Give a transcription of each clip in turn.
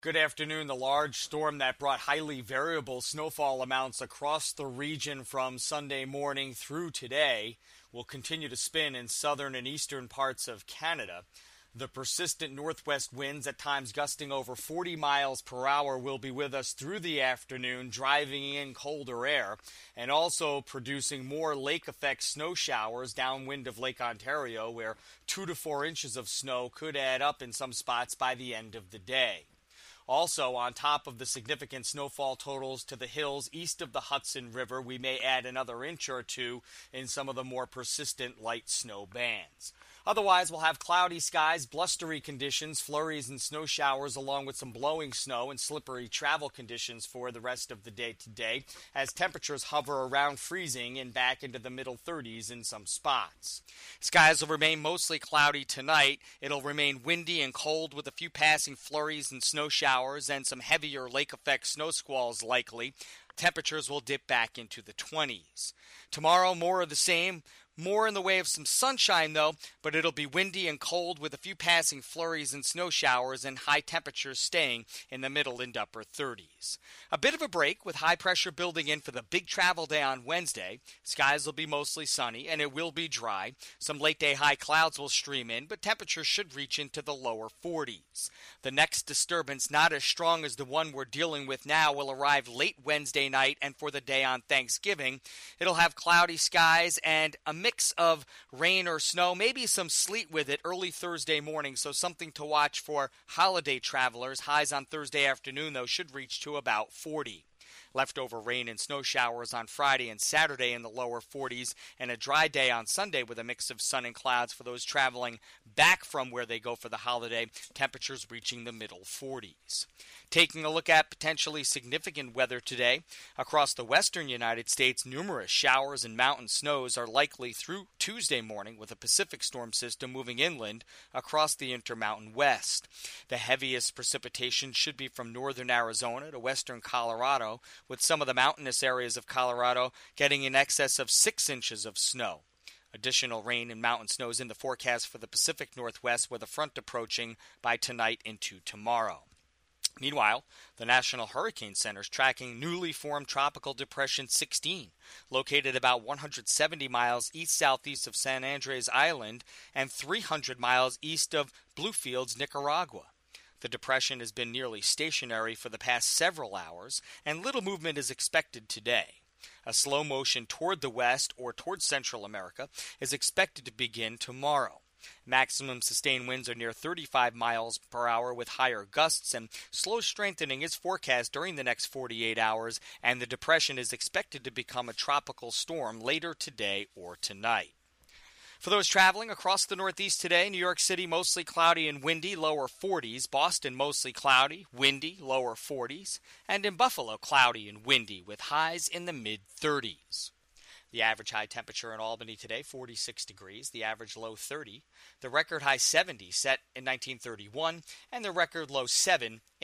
Good afternoon. The large storm that brought highly variable snowfall amounts across the region from Sunday morning through today will continue to spin in southern and eastern parts of Canada. The persistent northwest winds, at times gusting over 40 miles per hour, will be with us through the afternoon, driving in colder air and also producing more lake effect snow showers downwind of Lake Ontario, where 2 to 4 inches of snow could add up in some spots by the end of the day. Also, on top of the significant snowfall totals to the hills east of the Hudson River, we may add another inch or two in some of the more persistent light snow bands. Otherwise, we'll have cloudy skies, blustery conditions, flurries and snow showers, along with some blowing snow and slippery travel conditions for the rest of the day today, as temperatures hover around freezing and back into the middle 30s in some spots. Skies will remain mostly cloudy tonight. It'll remain windy and cold with a few passing flurries and snow showers and some heavier lake effect snow squalls likely. Temperatures will dip back into the 20s. Tomorrow, more of the same. More in the way of some sunshine, though, but it'll be windy and cold with a few passing flurries and snow showers and high temperatures staying in the middle and upper 30s. A bit of a break with high pressure building in for the big travel day on Wednesday. Skies will be mostly sunny and it will be dry. Some late day high clouds will stream in, but temperatures should reach into the lower 40s. The next disturbance, not as strong as the one we're dealing with now, will arrive late Wednesday night and for the day on Thanksgiving. It'll have cloudy skies and a mix of rain or snow, maybe some sleet with it early Thursday morning, so something to watch for holiday travelers. Highs on Thursday afternoon, though, should reach to about 40. Leftover rain and snow showers on Friday and Saturday in the lower 40s, and a dry day on Sunday with a mix of sun and clouds for those traveling back from where they go for the holiday, temperatures reaching the middle 40s. Taking a look at potentially significant weather today, across the western United States, numerous showers and mountain snows are likely through Tuesday morning, with a Pacific storm system moving inland across the Intermountain West. The heaviest precipitation should be from northern Arizona to western Colorado, with some of the mountainous areas of Colorado getting in excess of 6 inches of snow. Additional rain and mountain snows in the forecast for the Pacific Northwest, with a front approaching by tonight into tomorrow. Meanwhile, the National Hurricane Center is tracking newly formed Tropical Depression 16, located about 170 miles east-southeast of San Andres Island and 300 miles east of Bluefields, Nicaragua. The depression has been nearly stationary for the past several hours, and little movement is expected today. A slow motion toward the west or toward Central America is expected to begin tomorrow. Maximum sustained winds are near 35 miles per hour with higher gusts, and slow strengthening is forecast during the next 48 hours, and the depression is expected to become a tropical storm later today or tonight. For those traveling across the Northeast today, New York City mostly cloudy and windy, lower 40s. Boston mostly cloudy, windy, lower 40s. And in Buffalo, cloudy and windy with highs in the mid-30s. The average high temperature in Albany today, 46 degrees. The average low, 30. The record high, 70, set in 1931. And the record low, 7 in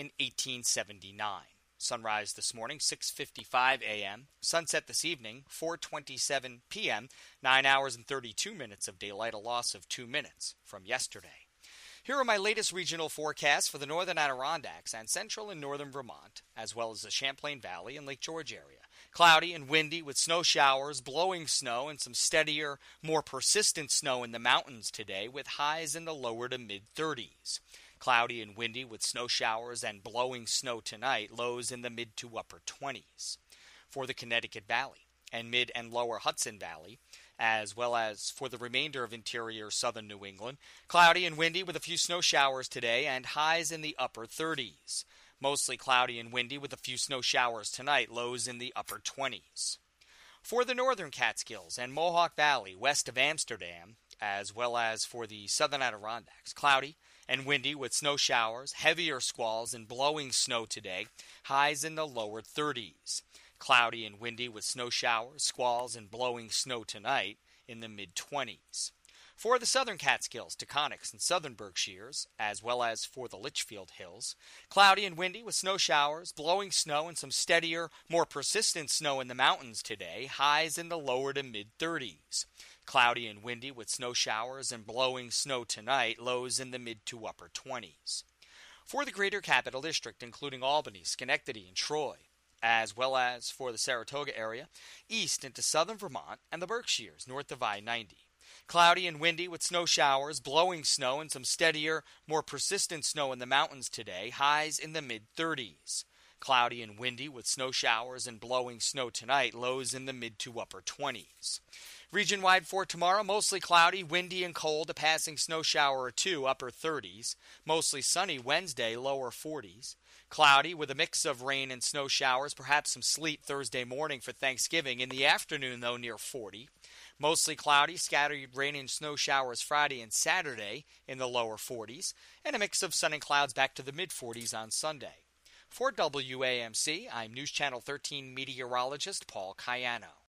1879. Sunrise this morning, 6:55 a.m. Sunset this evening, 4:27 p.m. 9 hours and 32 minutes of daylight, a loss of 2 minutes from yesterday. Here are my latest regional forecasts for the northern Adirondacks and central and northern Vermont, as well as the Champlain Valley and Lake George area. Cloudy and windy with snow showers, blowing snow, and some steadier, more persistent snow in the mountains today, with highs in the lower to mid-30s. Cloudy and windy with snow showers and blowing snow tonight, lows in the mid to upper 20s. For the Connecticut Valley and mid and lower Hudson Valley, as well as for the remainder of interior southern New England, cloudy and windy with a few snow showers today and highs in the upper 30s. Mostly cloudy and windy with a few snow showers tonight, lows in the upper 20s. For the northern Catskills and Mohawk Valley west of Amsterdam, as well as for the southern Adirondacks, cloudy and windy with snow showers, heavier squalls, and blowing snow today, highs in the lower 30s. Cloudy and windy with snow showers, squalls, and blowing snow tonight in the mid-20s. For the southern Catskills, Taconics, and southern Berkshires, as well as for the Litchfield Hills, cloudy and windy with snow showers, blowing snow, and some steadier, more persistent snow in the mountains today, highs in the lower to mid-30s. Cloudy and windy with snow showers and blowing snow tonight, lows in the mid to upper 20s. For the Greater Capital District, including Albany, Schenectady, and Troy, as well as for the Saratoga area, east into southern Vermont and the Berkshires, north of I-90. Cloudy and windy with snow showers, blowing snow, and some steadier, more persistent snow in the mountains today, highs in the mid-30s. Cloudy and windy with snow showers and blowing snow tonight, lows in the mid to upper 20s. Region-wide for tomorrow, mostly cloudy, windy, and cold, a passing snow shower or two, upper 30s. Mostly sunny Wednesday, lower 40s. Cloudy with a mix of rain and snow showers, perhaps some sleet Thursday morning for Thanksgiving. In the afternoon, though, near 40. Mostly cloudy, scattered rain and snow showers Friday and Saturday in the lower 40s. And a mix of sun and clouds back to the mid-40s on Sunday. For WAMC, I'm News Channel 13 meteorologist Paul Cayano.